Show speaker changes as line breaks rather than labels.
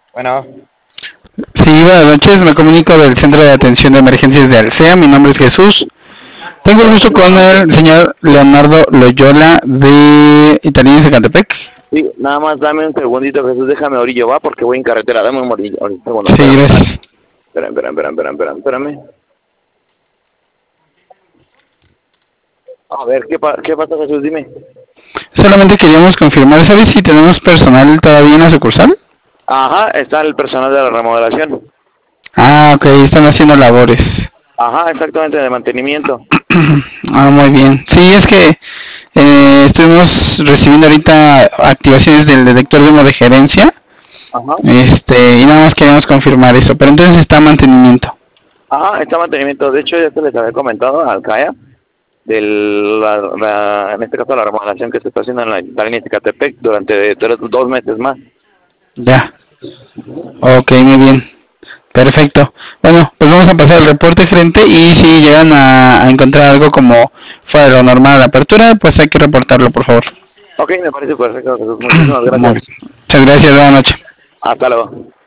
Bueno,
Sí, buenas noches, me comunico del Centro de Atención de Emergencias de Alsea, mi nombre es Jesús. Tengo el gusto con el señor Leonardo Loyola de Italianes de Catepec.
sí, nada más dame un segundito, Jesús, déjame orillo, va, porque voy en carretera, dame un segundo,
Sí,
espérame.
gracias.
Espérame. A ver, ¿qué pasa, Jesús? Dime.
Solamente queríamos confirmar, ¿sabes si tenemos personal todavía en la sucursal?
Ajá, está el personal de la remodelación.
Ah, ok, están haciendo labores.
Ajá, exactamente, de mantenimiento.
Ah, muy bien. Sí, es que estuvimos recibiendo ahorita activaciones del detector de humo de gerencia.
Ajá.
Y nada más queríamos confirmar eso, pero entonces está mantenimiento.
Ajá, está mantenimiento. De hecho, ya se les había comentado al CAEA, en este caso, la remodelación que se está haciendo en la Italianes de Catepec durante 2 meses más.
Ya. Ok, muy bien. Perfecto. Bueno, pues vamos a pasar el reporte, gerente, y si llegan a encontrar algo como fuera de lo normal a la apertura, pues hay que reportarlo, por favor.
Ok, me parece perfecto, Jesús. Muchísimas gracias.
Muchas gracias, buenas noches.
Hasta luego.